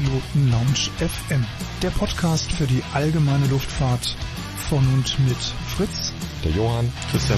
Privatpiloten Lounge FM, der Podcast für die allgemeine Luftfahrt von und mit Fritz, der Johann, Christian.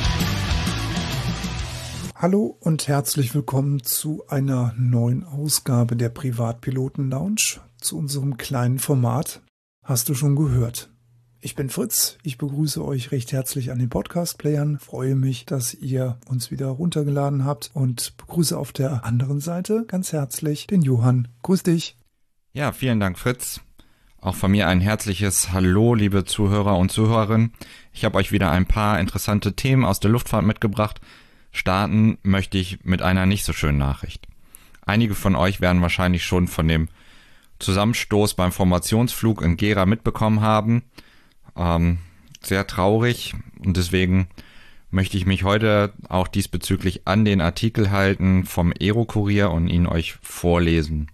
Hallo und herzlich willkommen zu einer neuen Ausgabe der Privatpiloten Lounge, zu unserem kleinen Format. Hast du schon gehört? Ich bin Fritz, ich begrüße euch recht herzlich an den Podcast-Playern, freue mich, dass ihr uns wieder runtergeladen habt und begrüße auf der anderen Seite ganz herzlich den Johann. Grüß dich. Ja, vielen Dank, Fritz. Auch von mir ein herzliches Hallo, liebe Zuhörer und Zuhörerinnen. Ich habe euch wieder ein paar interessante Themen aus der Luftfahrt mitgebracht. Starten möchte ich mit einer nicht so schönen Nachricht. Einige von euch werden wahrscheinlich schon von dem Zusammenstoß beim Formationsflug in Gera mitbekommen haben. Sehr traurig, und deswegen möchte ich mich heute auch diesbezüglich an den Artikel halten vom Aero-Kurier und ihn euch vorlesen.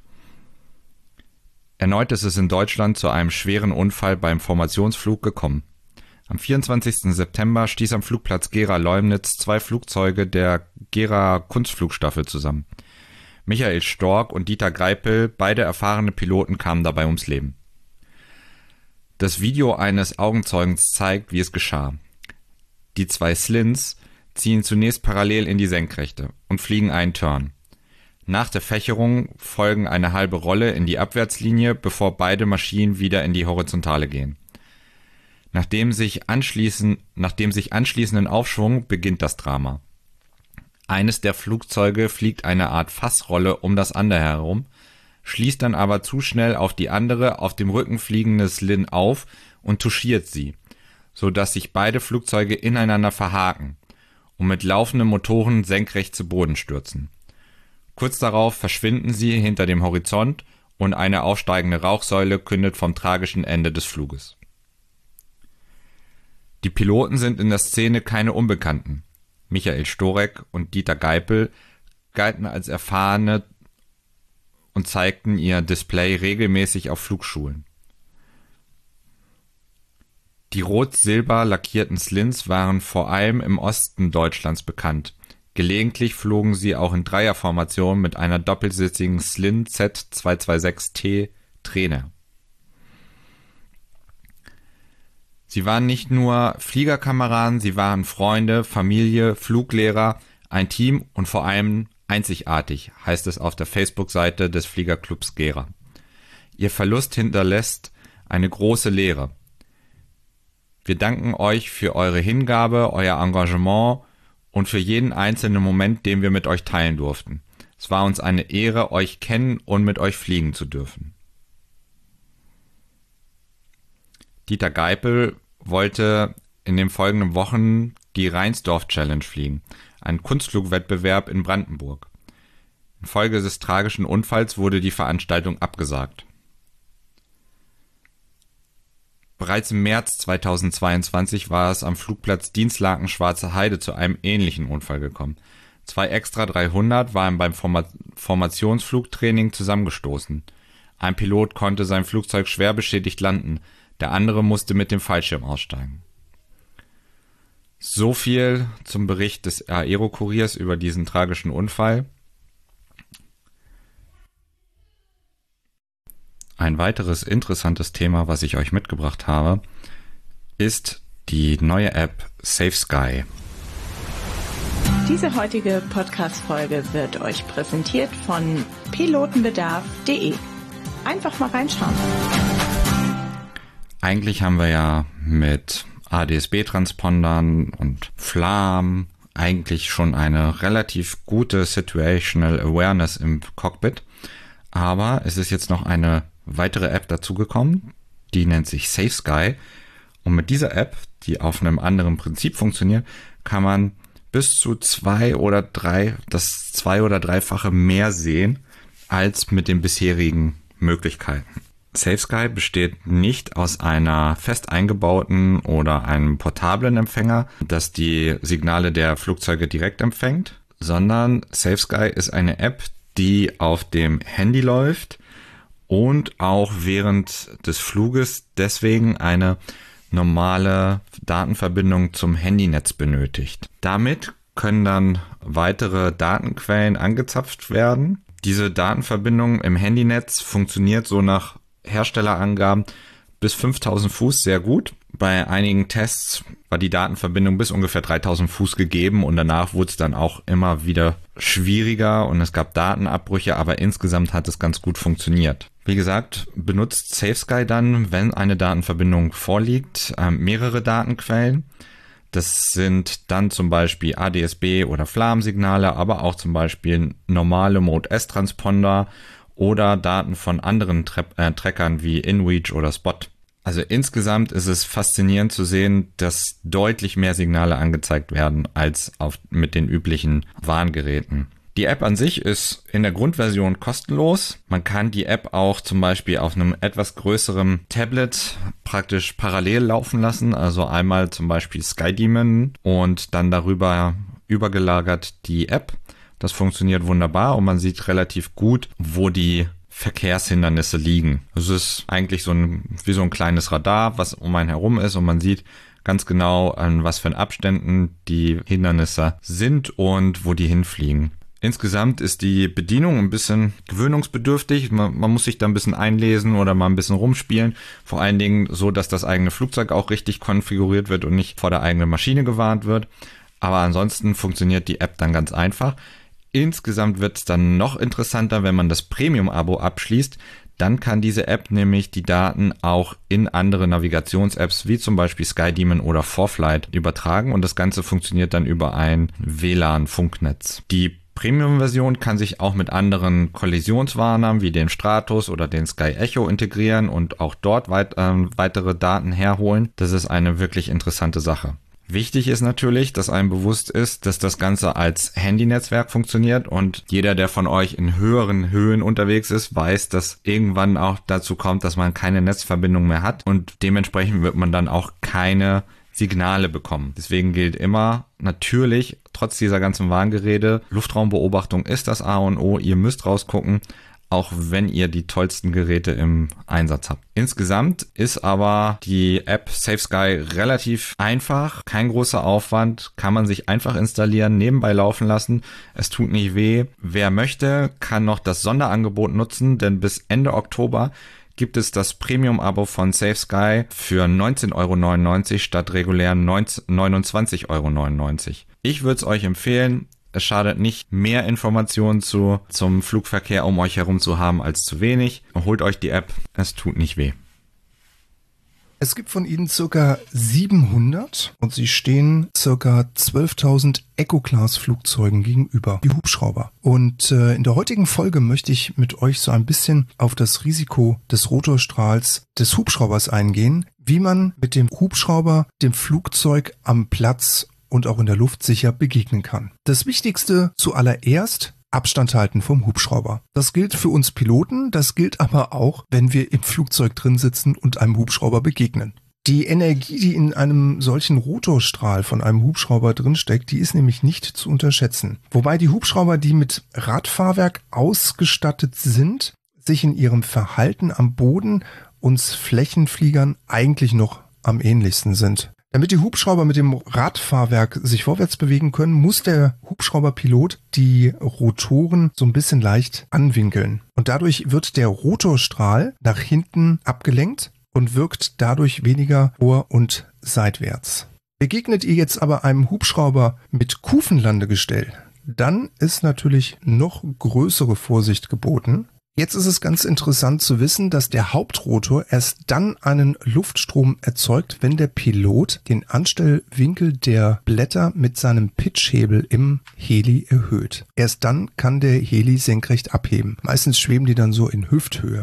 Erneut ist es in Deutschland zu einem schweren Unfall beim Formationsflug gekommen. Am 24. September stieß am Flugplatz Gera-Leumnitz 2 Flugzeuge der Gera Kunstflugstaffel zusammen. Michael Stork und Dieter Greipel, beide erfahrene Piloten, kamen dabei ums Leben. Das Video eines Augenzeugens zeigt, wie es geschah. Die 2 Slins ziehen zunächst parallel in die Senkrechte und fliegen einen Turn. Nach der Fächerung folgen eine halbe Rolle in die Abwärtslinie, bevor beide Maschinen wieder in die Horizontale gehen. Nach dem sich anschließenden Aufschwung beginnt das Drama. Eines der Flugzeuge fliegt eine Art Fassrolle um das andere herum, schließt dann aber zu schnell auf die andere, auf dem Rücken fliegende Slin auf und touchiert sie, so dass sich beide Flugzeuge ineinander verhaken und mit laufenden Motoren senkrecht zu Boden stürzen. Kurz darauf verschwinden sie hinter dem Horizont und eine aufsteigende Rauchsäule kündet vom tragischen Ende des Fluges. Die Piloten sind in der Szene keine Unbekannten. Michael Storek und Dieter Greipel galten als erfahrene und zeigten ihr Display regelmäßig auf Flugschulen. Die rot-silber lackierten Slins waren vor allem im Osten Deutschlands bekannt. Gelegentlich flogen sie auch in Dreierformation mit einer doppelsitzigen Slin Z226T Trainer. Sie waren nicht nur Fliegerkameraden, sie waren Freunde, Familie, Fluglehrer, ein Team und vor allem einzigartig, heißt es auf der Facebook-Seite des Fliegerclubs Gera. Ihr Verlust hinterlässt eine große Leere. Wir danken euch für eure Hingabe, euer Engagement und für jeden einzelnen Moment, den wir mit euch teilen durften. Es war uns eine Ehre, euch kennen und mit euch fliegen zu dürfen. Dieter Greipel wollte in den folgenden Wochen die Reinsdorf Challenge fliegen, ein Kunstflugwettbewerb in Brandenburg. Infolge des tragischen Unfalls wurde die Veranstaltung abgesagt. Bereits im März 2022 war es am Flugplatz Dinslaken-Schwarze Heide zu einem ähnlichen Unfall gekommen. 2 Extra 300 waren beim Formationsflugtraining zusammengestoßen. Ein Pilot konnte sein Flugzeug schwer beschädigt landen, der andere musste mit dem Fallschirm aussteigen. So viel zum Bericht des Aero-Kuriers über diesen tragischen Unfall. Ein weiteres interessantes Thema, was ich euch mitgebracht habe, ist die neue App SafeSky. Diese heutige Podcast-Folge wird euch präsentiert von pilotenbedarf.de. Einfach mal reinschauen. Eigentlich haben wir ja mit ADS-B-Transpondern und FLAM eigentlich schon eine relativ gute Situational Awareness im Cockpit, aber es ist jetzt noch eine weitere App dazugekommen, die nennt sich SafeSky, und mit dieser App, die auf einem anderen Prinzip funktioniert, kann man bis zu 2 oder 3-fache mehr sehen als mit den bisherigen Möglichkeiten. SafeSky besteht nicht aus einer fest eingebauten oder einem portablen Empfänger, das die Signale der Flugzeuge direkt empfängt, sondern SafeSky ist eine App, die auf dem Handy läuft und auch während des Fluges deswegen eine normale Datenverbindung zum Handynetz benötigt. Damit können dann weitere Datenquellen angezapft werden. Diese Datenverbindung im Handynetz funktioniert so nach Herstellerangaben bis 5000 Fuß sehr gut. Bei einigen Tests war die Datenverbindung bis ungefähr 3000 Fuß gegeben und danach wurde es dann auch immer wieder schwieriger und es gab Datenabbrüche, aber insgesamt hat es ganz gut funktioniert. Wie gesagt, benutzt SafeSky dann, wenn eine Datenverbindung vorliegt, mehrere Datenquellen. Das sind dann zum Beispiel ADS-B oder FLAM-Signale, aber auch zum Beispiel normale Mode-S-Transponder oder Daten von anderen Trackern wie InReach oder Spot. Also insgesamt ist es faszinierend zu sehen, dass deutlich mehr Signale angezeigt werden als mit den üblichen Warngeräten. Die App an sich ist in der Grundversion kostenlos. Man kann die App auch zum Beispiel auf einem etwas größeren Tablet praktisch parallel laufen lassen. Also einmal zum Beispiel SkyDemon und dann darüber übergelagert die App. Das funktioniert wunderbar und man sieht relativ gut, wo die Verkehrshindernisse liegen. Es ist eigentlich wie so ein kleines Radar, was um einen herum ist und man sieht ganz genau, an was für Abständen die Hindernisse sind und wo die hinfliegen. Insgesamt ist die Bedienung ein bisschen gewöhnungsbedürftig. Man muss sich da ein bisschen einlesen oder mal ein bisschen rumspielen. Vor allen Dingen so, dass das eigene Flugzeug auch richtig konfiguriert wird und nicht vor der eigenen Maschine gewarnt wird. Aber ansonsten funktioniert die App dann ganz einfach. Insgesamt wird es dann noch interessanter, wenn man das Premium-Abo abschließt. Dann kann diese App nämlich die Daten auch in andere Navigations-Apps wie zum Beispiel SkyDemon oder ForeFlight übertragen und das Ganze funktioniert dann über ein WLAN-Funknetz. Die Premium-Version kann sich auch mit anderen Kollisionswarnern wie den Stratus oder den Sky Echo integrieren und auch dort weitere Daten herholen. Das ist eine wirklich interessante Sache. Wichtig ist natürlich, dass einem bewusst ist, dass das Ganze als Handynetzwerk funktioniert und jeder, der von euch in höheren Höhen unterwegs ist, weiß, dass irgendwann auch dazu kommt, dass man keine Netzverbindung mehr hat und dementsprechend wird man dann auch keine Signale bekommen. Deswegen gilt immer natürlich, trotz dieser ganzen Warngerede, Luftraumbeobachtung ist das A und O, ihr müsst rausgucken, auch wenn ihr die tollsten Geräte im Einsatz habt. Insgesamt ist aber die App SafeSky relativ einfach, kein großer Aufwand, kann man sich einfach installieren, nebenbei laufen lassen, es tut nicht weh. Wer möchte, kann noch das Sonderangebot nutzen, denn bis Ende Oktober gibt es das Premium-Abo von SafeSky für 19,99 € statt regulären 29,99 €. Ich würde es euch empfehlen. Es schadet nicht, mehr Informationen zum Flugverkehr um euch herum zu haben als zu wenig. Holt euch die App, es tut nicht weh. Es gibt von ihnen circa 700 und sie stehen circa 12.000 Eco-Class-Flugzeugen gegenüber, die Hubschrauber. Und in der heutigen Folge möchte ich mit euch so ein bisschen auf das Risiko des Rotorstrahls des Hubschraubers eingehen, wie man mit dem Hubschrauber dem Flugzeug am Platz und auch in der Luft sicher begegnen kann. Das Wichtigste zuallererst: Abstand halten vom Hubschrauber. Das gilt für uns Piloten, das gilt aber auch, wenn wir im Flugzeug drin sitzen und einem Hubschrauber begegnen. Die Energie, die in einem solchen Rotorstrahl von einem Hubschrauber drinsteckt, die ist nämlich nicht zu unterschätzen. Wobei die Hubschrauber, die mit Radfahrwerk ausgestattet sind, sich in ihrem Verhalten am Boden uns Flächenfliegern eigentlich noch am ähnlichsten sind. Damit die Hubschrauber mit dem Radfahrwerk sich vorwärts bewegen können, muss der Hubschrauberpilot die Rotoren so ein bisschen leicht anwinkeln. Und dadurch wird der Rotorstrahl nach hinten abgelenkt und wirkt dadurch weniger vor- und seitwärts. Begegnet ihr jetzt aber einem Hubschrauber mit Kufenlandegestell, dann ist natürlich noch größere Vorsicht geboten. Jetzt ist es ganz interessant zu wissen, dass der Hauptrotor erst dann einen Luftstrom erzeugt, wenn der Pilot den Anstellwinkel der Blätter mit seinem Pitchhebel im Heli erhöht. Erst dann kann der Heli senkrecht abheben. Meistens schweben die dann so in Hüfthöhe.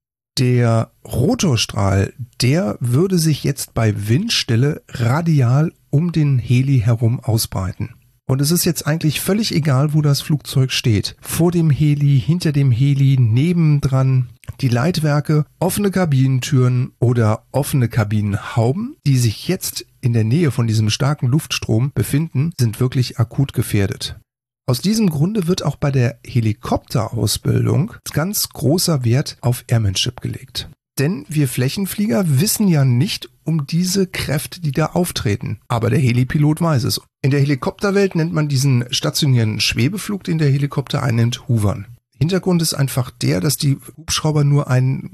Der Rotorstrahl, der würde sich jetzt bei Windstille radial um den Heli herum ausbreiten. Und es ist jetzt eigentlich völlig egal, wo das Flugzeug steht. Vor dem Heli, hinter dem Heli, nebendran. Die Leitwerke, offene Kabinentüren oder offene Kabinenhauben, die sich jetzt in der Nähe von diesem starken Luftstrom befinden, sind wirklich akut gefährdet. Aus diesem Grunde wird auch bei der Helikopterausbildung ganz großer Wert auf Airmanship gelegt. Denn wir Flächenflieger wissen ja nicht um diese Kräfte, die da auftreten. Aber der Helipilot weiß es. In der Helikopterwelt nennt man diesen stationären Schwebeflug, den der Helikopter einnimmt, Hovern. Hintergrund ist einfach der, dass die Hubschrauber nur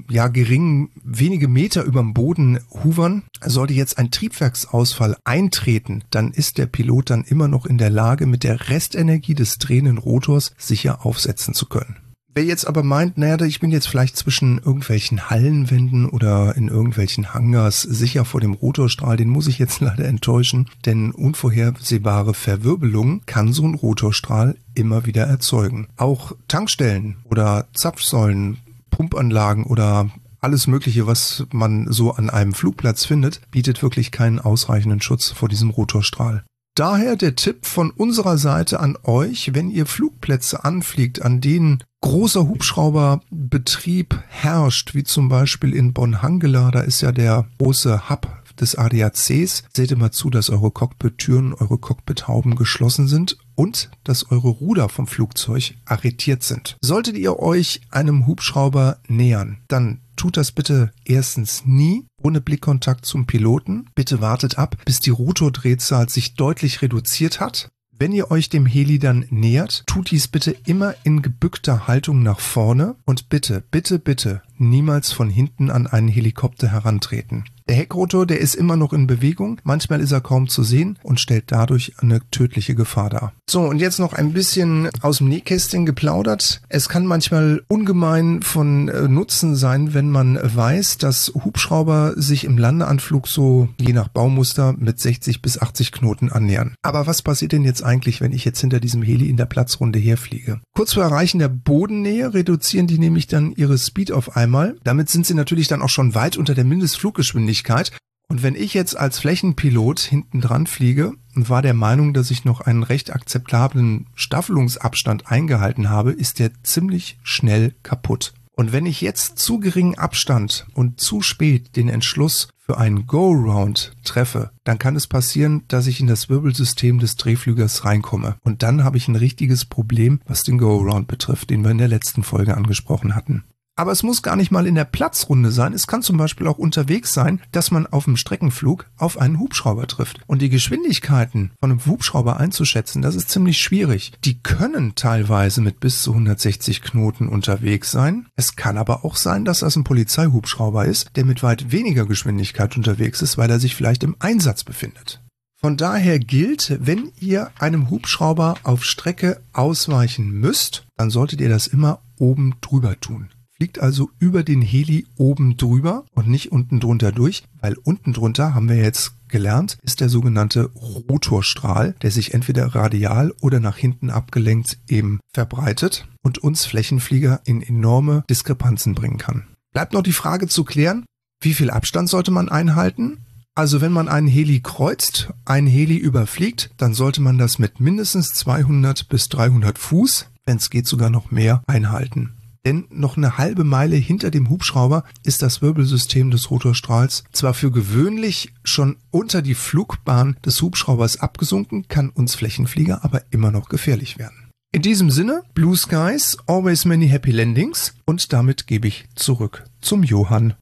wenige Meter überm Boden hovern. Sollte jetzt ein Triebwerksausfall eintreten, dann ist der Pilot dann immer noch in der Lage, mit der Restenergie des drehenden Rotors sicher aufsetzen zu können. Wer jetzt aber meint, ich bin jetzt vielleicht zwischen irgendwelchen Hallenwänden oder in irgendwelchen Hangars sicher vor dem Rotorstrahl, den muss ich jetzt leider enttäuschen, denn unvorhersehbare Verwirbelungen kann so ein Rotorstrahl immer wieder erzeugen. Auch Tankstellen oder Zapfsäulen, Pumpanlagen oder alles Mögliche, was man so an einem Flugplatz findet, bietet wirklich keinen ausreichenden Schutz vor diesem Rotorstrahl. Daher der Tipp von unserer Seite an euch, wenn ihr Flugplätze anfliegt, an denen großer Hubschrauberbetrieb herrscht, wie zum Beispiel in Bonn-Hangela, da ist ja der große Hub des ADACs, seht immer zu, dass eure Cockpit-Türen, eure Cockpit-Hauben geschlossen sind und dass eure Ruder vom Flugzeug arretiert sind. Solltet ihr euch einem Hubschrauber nähern, dann tut das bitte erstens nie ohne Blickkontakt zum Piloten. Bitte wartet ab, bis die Rotordrehzahl sich deutlich reduziert hat. Wenn ihr euch dem Heli dann nähert, tut dies bitte immer in gebückter Haltung nach vorne und bitte, bitte, bitte niemals von hinten an einen Helikopter herantreten. Der Heckrotor, der ist immer noch in Bewegung, manchmal ist er kaum zu sehen und stellt dadurch eine tödliche Gefahr dar. So, und jetzt noch ein bisschen aus dem Nähkästchen geplaudert. Es kann manchmal ungemein von Nutzen sein, wenn man weiß, dass Hubschrauber sich im Landeanflug so je nach Baumuster mit 60 bis 80 Knoten annähern. Aber was passiert denn jetzt eigentlich, wenn ich jetzt hinter diesem Heli in der Platzrunde herfliege? Kurz vor Erreichen der Bodennähe reduzieren die nämlich dann ihre Speed auf einmal. Damit sind sie natürlich dann auch schon weit unter der Mindestfluggeschwindigkeit. Und wenn ich jetzt als Flächenpilot hinten dran fliege und war der Meinung, dass ich noch einen recht akzeptablen Staffelungsabstand eingehalten habe, ist der ziemlich schnell kaputt. Und wenn ich jetzt zu geringen Abstand und zu spät den Entschluss für einen Go-Round treffe, dann kann es passieren, dass ich in das Wirbelsystem des Drehflügers reinkomme. Und dann habe ich ein richtiges Problem, was den Go-Round betrifft, den wir in der letzten Folge angesprochen hatten. Aber es muss gar nicht mal in der Platzrunde sein. Es kann zum Beispiel auch unterwegs sein, dass man auf dem Streckenflug auf einen Hubschrauber trifft. Und die Geschwindigkeiten von einem Hubschrauber einzuschätzen, das ist ziemlich schwierig. Die können teilweise mit bis zu 160 Knoten unterwegs sein. Es kann aber auch sein, dass das ein Polizeihubschrauber ist, der mit weit weniger Geschwindigkeit unterwegs ist, weil er sich vielleicht im Einsatz befindet. Von daher gilt, wenn ihr einem Hubschrauber auf Strecke ausweichen müsst, dann solltet ihr das immer oben drüber tun. Fliegt also über den Heli oben drüber und nicht unten drunter durch, weil unten drunter, haben wir jetzt gelernt, ist der sogenannte Rotorstrahl, der sich entweder radial oder nach hinten abgelenkt eben verbreitet und uns Flächenflieger in enorme Diskrepanzen bringen kann. Bleibt noch die Frage zu klären, wie viel Abstand sollte man einhalten? Also wenn man einen Heli kreuzt, einen Heli überfliegt, dann sollte man das mit mindestens 200 bis 300 Fuß, wenn es geht sogar noch mehr, einhalten. Denn noch eine halbe Meile hinter dem Hubschrauber ist das Wirbelsystem des Rotorstrahls zwar für gewöhnlich schon unter die Flugbahn des Hubschraubers abgesunken, kann uns Flächenflieger aber immer noch gefährlich werden. In diesem Sinne, Blue Skies, always many happy landings und damit gebe ich zurück zum Johann.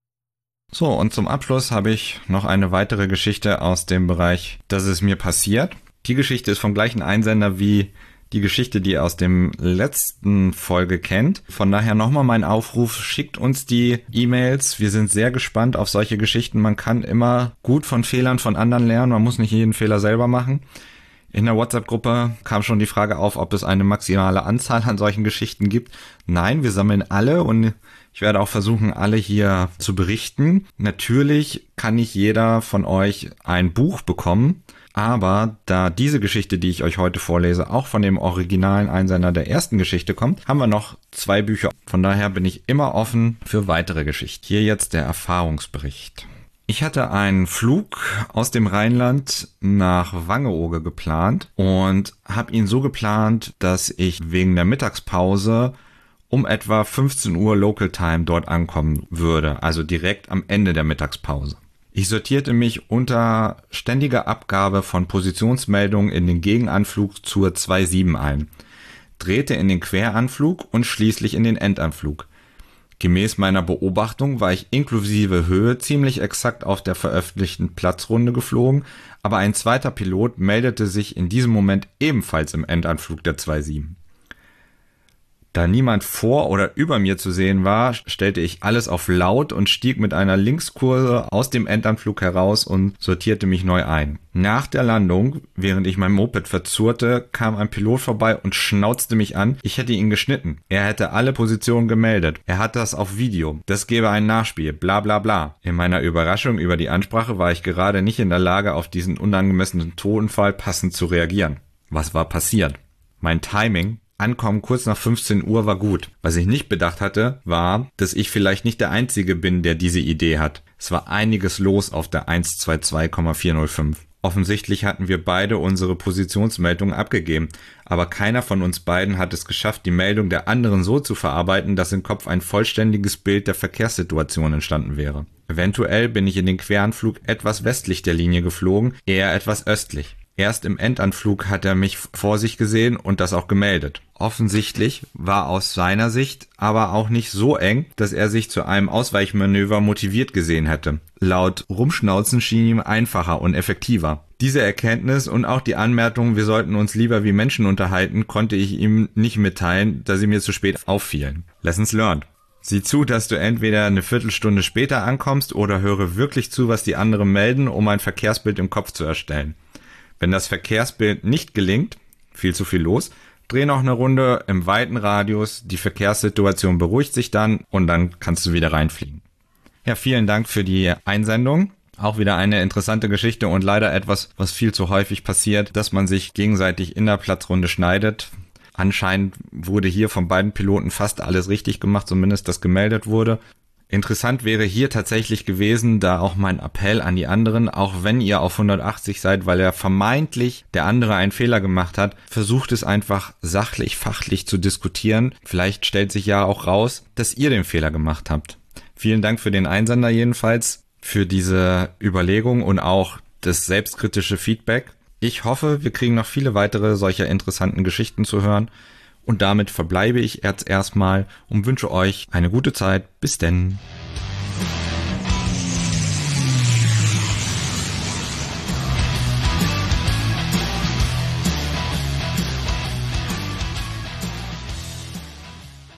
So, und zum Abschluss habe ich noch eine weitere Geschichte aus dem Bereich, dass es mir passiert. Die Geschichte ist vom gleichen Einsender wie die Geschichte, die ihr aus dem letzten Folge kennt. Von daher nochmal mein Aufruf, schickt uns die E-Mails. Wir sind sehr gespannt auf solche Geschichten. Man kann immer gut von Fehlern von anderen lernen. Man muss nicht jeden Fehler selber machen. In der WhatsApp-Gruppe kam schon die Frage auf, ob es eine maximale Anzahl an solchen Geschichten gibt. Nein, wir sammeln alle und ich werde auch versuchen, alle hier zu berichten. Natürlich kann nicht jeder von euch ein Buch bekommen. Aber da diese Geschichte, die ich euch heute vorlese, auch von dem originalen Einsender der ersten Geschichte kommt, haben wir noch 2 Bücher. Von daher bin ich immer offen für weitere Geschichten. Hier jetzt der Erfahrungsbericht. Ich hatte einen Flug aus dem Rheinland nach Wangerooge geplant und habe ihn so geplant, dass ich wegen der Mittagspause um etwa 15 Uhr Local Time dort ankommen würde, also direkt am Ende der Mittagspause. Ich sortierte mich unter ständiger Abgabe von Positionsmeldungen in den Gegenanflug zur 27 ein, drehte in den Queranflug und schließlich in den Endanflug. Gemäß meiner Beobachtung war ich inklusive Höhe ziemlich exakt auf der veröffentlichten Platzrunde geflogen, aber ein zweiter Pilot meldete sich in diesem Moment ebenfalls im Endanflug der 27. Da niemand vor oder über mir zu sehen war, stellte ich alles auf laut und stieg mit einer Linkskurve aus dem Endanflug heraus und sortierte mich neu ein. Nach der Landung, während ich mein Moped verzurrte, kam ein Pilot vorbei und schnauzte mich an, ich hätte ihn geschnitten. Er hätte alle Positionen gemeldet. Er hat das auf Video. Das gäbe ein Nachspiel. Bla bla bla. In meiner Überraschung über die Ansprache war ich gerade nicht in der Lage, auf diesen unangemessenen Tonfall passend zu reagieren. Was war passiert? Mein Timing, Ankommen kurz nach 15 Uhr, war gut. Was ich nicht bedacht hatte, war, dass ich vielleicht nicht der Einzige bin, der diese Idee hat. Es war einiges los auf der 122,405. Offensichtlich hatten wir beide unsere Positionsmeldungen abgegeben, aber keiner von uns beiden hat es geschafft, die Meldung der anderen so zu verarbeiten, dass im Kopf ein vollständiges Bild der Verkehrssituation entstanden wäre. Eventuell bin ich in den Queranflug etwas westlich der Linie geflogen, eher etwas östlich. Erst im Endanflug hat er mich vor sich gesehen und das auch gemeldet. Offensichtlich war aus seiner Sicht aber auch nicht so eng, dass er sich zu einem Ausweichmanöver motiviert gesehen hätte. Laut Rumschnauzen schien ihm einfacher und effektiver. Diese Erkenntnis und auch die Anmerkung, wir sollten uns lieber wie Menschen unterhalten, konnte ich ihm nicht mitteilen, da sie mir zu spät auffielen. Lessons learned. Sieh zu, dass du entweder eine Viertelstunde später ankommst oder höre wirklich zu, was die anderen melden, um ein Verkehrsbild im Kopf zu erstellen. Wenn das Verkehrsbild nicht gelingt, viel zu viel los, dreh noch eine Runde im weiten Radius, die Verkehrssituation beruhigt sich dann und dann kannst du wieder reinfliegen. Ja, vielen Dank für die Einsendung. Auch wieder eine interessante Geschichte und leider etwas, was viel zu häufig passiert, dass man sich gegenseitig in der Platzrunde schneidet. Anscheinend wurde hier von beiden Piloten fast alles richtig gemacht, zumindest das gemeldet wurde. Interessant wäre hier tatsächlich gewesen, da auch mein Appell an die anderen, auch wenn ihr auf 180 seid, weil er vermeintlich der andere einen Fehler gemacht hat, versucht es einfach sachlich, fachlich zu diskutieren. Vielleicht stellt sich ja auch raus, dass ihr den Fehler gemacht habt. Vielen Dank für den Einsender jedenfalls, für diese Überlegung und auch das selbstkritische Feedback. Ich hoffe, wir kriegen noch viele weitere solcher interessanten Geschichten zu hören. Und damit verbleibe ich jetzt erstmal und wünsche euch eine gute Zeit. Bis denn.